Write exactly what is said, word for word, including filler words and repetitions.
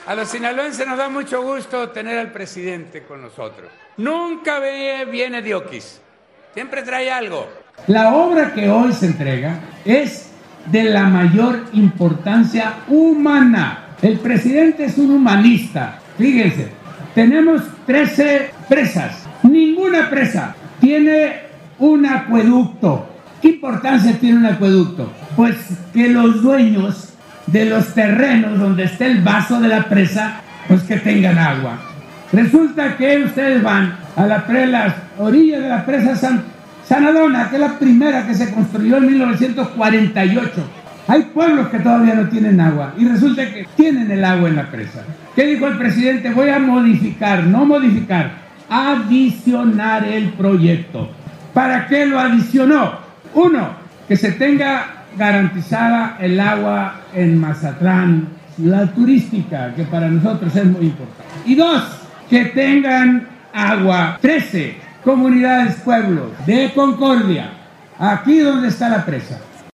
A los sinaloenses nos da mucho gusto tener al presidente con nosotros. Nunca ve, viene de oquis, siempre trae algo. La obra que hoy se entrega es de la mayor importancia humana. El presidente es un humanista. Fíjense, tenemos trece presas. Ninguna presa tiene un acueducto. ¿Qué importancia tiene un acueducto? Pues que los dueños de los terrenos donde esté el vaso de la presa, pues que tengan agua. Resulta que ustedes van a la pre, las orillas de la presa San, Sanadona, que es la primera que se construyó en mil novecientos cuarenta y ocho. Hay pueblos que todavía no tienen agua y resulta que tienen el agua en la presa. ¿Qué dijo el presidente? Voy a modificar, no modificar, adicionar el proyecto. ¿Para qué lo adicionó? Uno, que se tenga garantizada el agua en Mazatlán, ciudad turística, que para nosotros es muy importante. Y dos, que tengan agua. trece comunidades, pueblos de Concordia, aquí donde está la presa.